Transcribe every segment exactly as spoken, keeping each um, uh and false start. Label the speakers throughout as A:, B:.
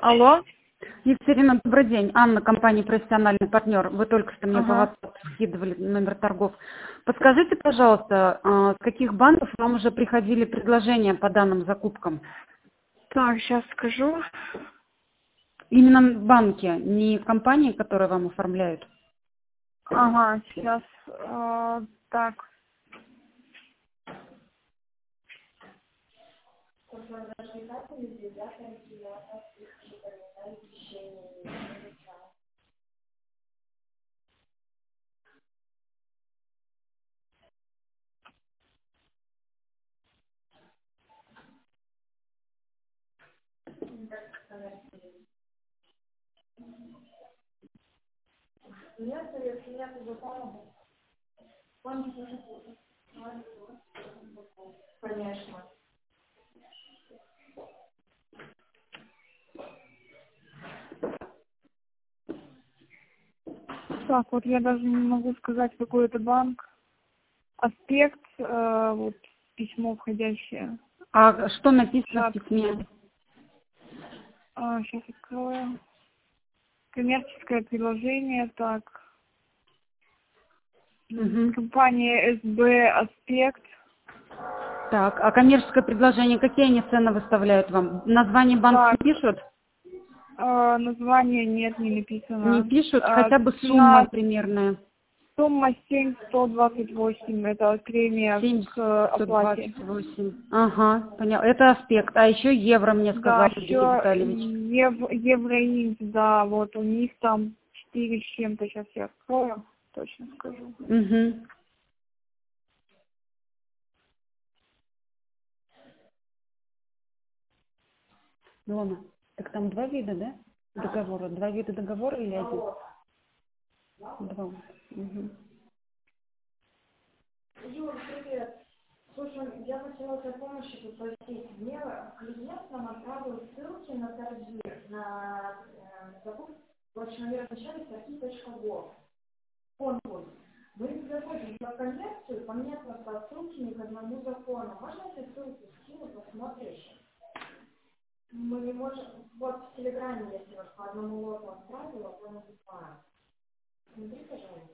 A: Алло.
B: Екатерина, добрый день. Анна, компания «Профессиональный партнер». Вы только что мне
A: Ага.
B: по WhatsApp скидывали номер торгов. Подскажите, пожалуйста, а, с каких банков вам уже приходили предложения по данным закупкам?
A: Так, сейчас скажу.
B: Именно банки, не компании, которые вам оформляют?
A: Ага, сейчас. э, так. Так, вот я даже не могу сказать, какой это банк. Аспект, э, вот письмо входящее.
B: А что написано в
A: Так,
B: письме?
A: сейчас открою. Коммерческое приложение, так. М,
B: Мгм.
A: Компания эс бэ Аспект.
B: Так, а коммерческое предложение, какие они цены выставляют вам? Название банка
A: Так,
B: не пишут?
A: э, название нет, не
B: Не
A: написано.
B: пишут,
A: А,
B: хотя бы сумма
A: цена.
B: примерная.
A: Сумма семь сто двадцать восемь, это премия к
B: семьсот
A: оплате.
B: двадцать восемь. Ага, понял. Это аспект. А еще евро мне сказал
A: Да,
B: Евгений
A: еще
B: Витальевич.
A: ев, Евроинт, да, вот у них там четыре с чем-то, сейчас я открою, точно скажу.
B: Угу. Илона, так там два вида, да? Договора. Два вида договора или один? Два. Угу.
C: Юр, привет. Слушай, я хотела твоей помощи попросить. Мне клиент нам отправил ссылки на торги, на э, закупку. В общем, они размещались торги точка гов. Конкурс. Мы не заходим на конверсию, по мне просто ссылки ни к одному закону. Можно эти ссылки скинуть, посмотришь? Мы не можем... Вот в Телеграме, если вот по одному лоту отправила, то называю. Смотри, пожалуйста.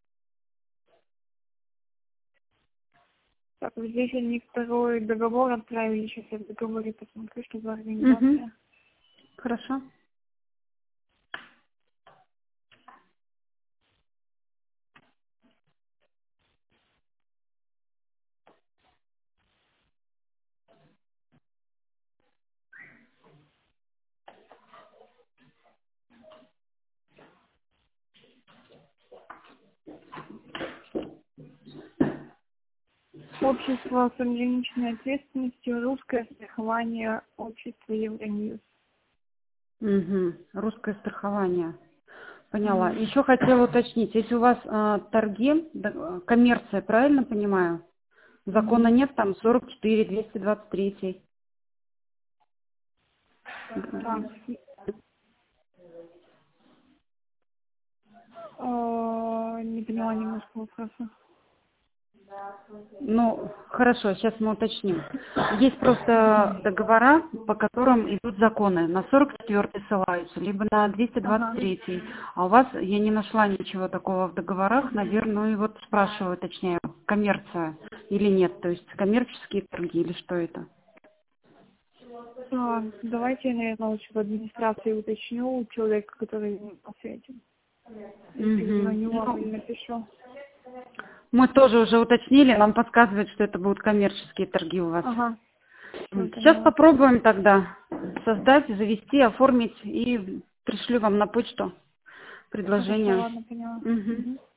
A: Так, вот здесь они второй договор отправили, сейчас я в договоре посмотрю, что за
B: Угу.
A: организация.
B: Хорошо.
A: Общество с ограниченной ответственностью, русское страхование, общество Евроньюз.
B: Угу. Русское страхование. Поняла.
A: Мгм.
B: Еще хотела уточнить, если у вас а, торги, да, а, коммерция, правильно понимаю? Закона
A: Мгм.
B: нет, там сорок четыре, двести двадцать три.
A: Так, э, не поняла немножко вопроса.
B: Ну, хорошо, сейчас мы уточним. Есть просто договора, по которым идут законы. На сорок четвёртый ссылаются, либо на двести двадцать
A: Ага.
B: третий. А у вас, я не нашла ничего такого в договорах, наверное, ну и вот спрашиваю, точнее, коммерция или нет, то есть коммерческие торги или что это?
A: А, давайте я, наверное, лучше в администрации уточню у человека, который на свете. И
B: Мгм.
A: перезвоню вам или
B: Ну,
A: напишу.
B: мы тоже уже уточнили, нам подсказывают, что это будут коммерческие торги у вас.
A: Ага, все,
B: Сейчас
A: поняла.
B: попробуем тогда создать, завести, оформить и пришлю вам на почту
A: Хорошо,
B: предложение.
A: ладно, поняла.
B: Мгм.
A: Мгм.